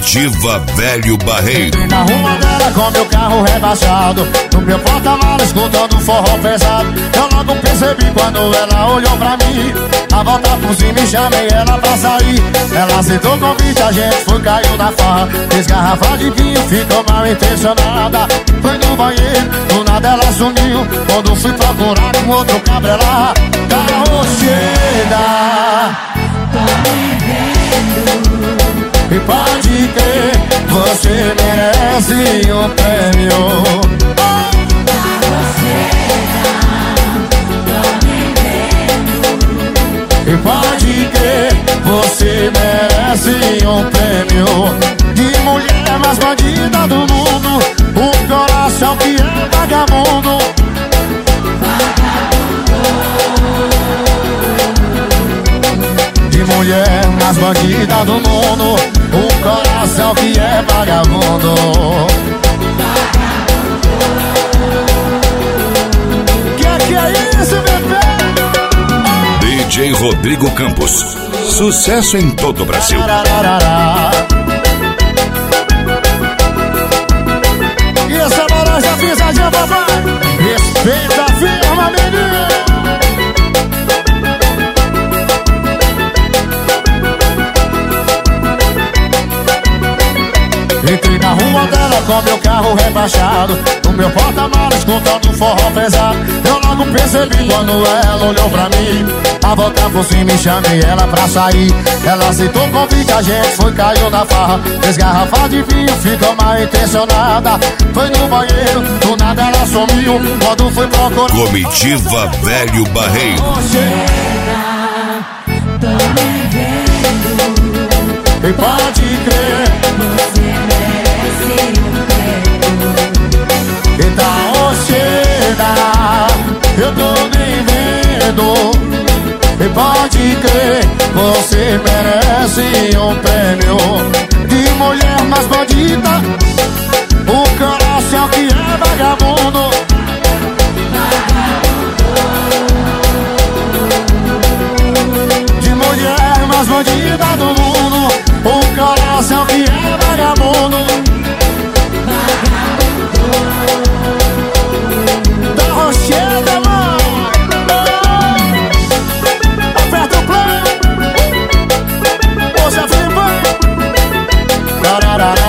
Comitiva Velho Barreiro. Na rua dela com meu carro rebaixado, no meu porta-malas escutando forró pesado. Eu logo percebi quando ela olhou pra mim. A volta por cima e chamei ela pra sair. Ela aceitou o convite, a gente foi, caiu na farra. Fez garrafa de vinho, ficou mal intencionada. Foi no banheiro, do nada ela sumiu. Quando fui procurar com outro cabra lá, carroceira, tô me vendo. e pode crer, você merece um prêmio. E pode crer, você merece um prêmio de mulher mais bandida do mundo, um coração que é vagabundo. De mulher mais bandida do mundo, um coração que é vagabundo. Que é isso, bebê? DJ Rodrigo Campos, sucesso em todo o Brasil. E essa laranja pisadinha, papai, respeita a firma, menino. Entrei na rua dela com meu carro rebaixado, no meu porta-malas escutando forró pesado. Eu logo percebi quando ela olhou pra mim. A volta por cima e chamei ela pra sair. Ela aceitou o convite, a gente foi, caiu na farra. Fez garrafa de vinho, ficou mal intencionada. Foi no banheiro, do nada ela sumiu. Quando fui procurar Comitiva Velho Barreiro. Tô me vendo. E pode crer, Você merece um prêmio. eita, eu tô nem vendo. E pode crer, você merece um prêmio de mulher mais bandida, o coração que é vagabundo. De mulher mais bandida do mundo, o coração que é vagabundo. Da Rocheda, mãe, aperta o play. Hoje é Felipe.